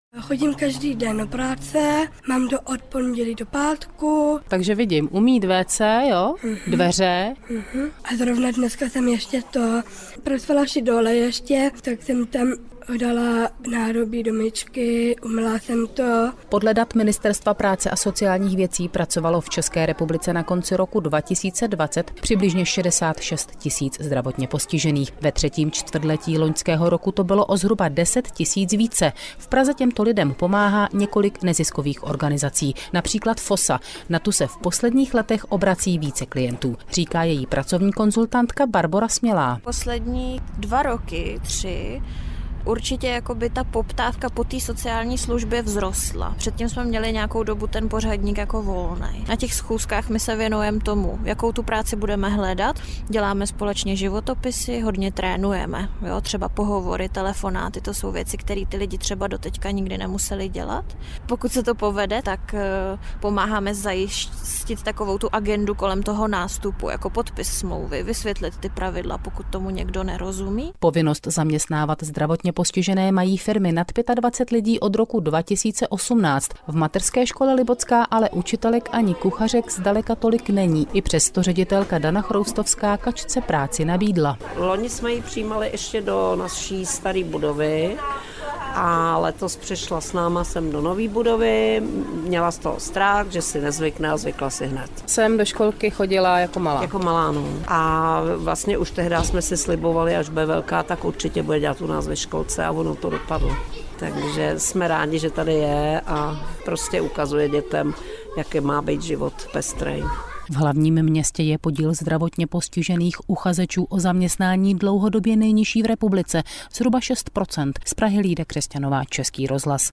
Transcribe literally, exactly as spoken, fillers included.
Chodím každý den do práce, mám to od pondělí do pátku. Takže vidím, umít vé cé, jo, mm-hmm. dveře. Mm-hmm. A zrovna dneska jsem ještě to pracovala si dole ještě, tak jsem tam dala nádobí do myčky, umyla jsem to. Podle dat Ministerstva práce a sociálních věcí pracovalo v České republice na konci roku dva tisíce dvacet přibližně šedesát šest tisíc zdravotně postižených. Ve třetím čtvrtletí loňského roku to bylo o zhruba deset tisíc více. V Praze těmto lidem pomáhá několik neziskových organizací, například FOSA. Na tu se v posledních letech obrací více klientů, říká její pracovní konzultantka Barbora Smělá. Poslední dva roky, tři, určitě jakoby ta poptávka po té sociální službě vzrostla. Předtím jsme měli nějakou dobu ten pořadník jako volný. Na těch schůzkách my se věnujeme tomu, jakou tu práci budeme hledat. Děláme společně životopisy, hodně trénujeme. Jo? Třeba pohovory, telefonáty, to jsou věci, které ty lidi třeba doteďka nikdy nemuseli dělat. Pokud se to povede, tak pomáháme zajistit takovou tu agendu kolem toho nástupu, jako podpis smlouvy, vysvětlit ty pravidla, pokud tomu někdo nerozumí. Povinnost zaměstnávat zdravotně postižené mají firmy nad dvacet pět lidí od roku dva tisíce osmnáct. V mateřské škole Libotská ale učitelek ani kuchařek zdaleka tolik není. I přesto ředitelka Dana Chroustovská Kačce práci nabídla. Loni jsme ji přijímali ještě do naší staré budovy a letos přišla s náma sem do nové budovy. Měla z toho strach, že si nezvykne a zvykla si hned. Sem do školky chodila jako malá. Jako malá, no. A vlastně už tehdy jsme si slibovali, až bude velká, tak určitě bude dělat u nás ve školce a ono to dopadlo. Takže jsme rádi, že tady je a prostě ukazuje dětem, jaký má být život pestrej. V hlavním městě je podíl zdravotně postižených uchazečů o zaměstnání dlouhodobě nejnižší v republice, zhruba šest procent. Z Prahy Lída Křesťanová, Český rozhlas.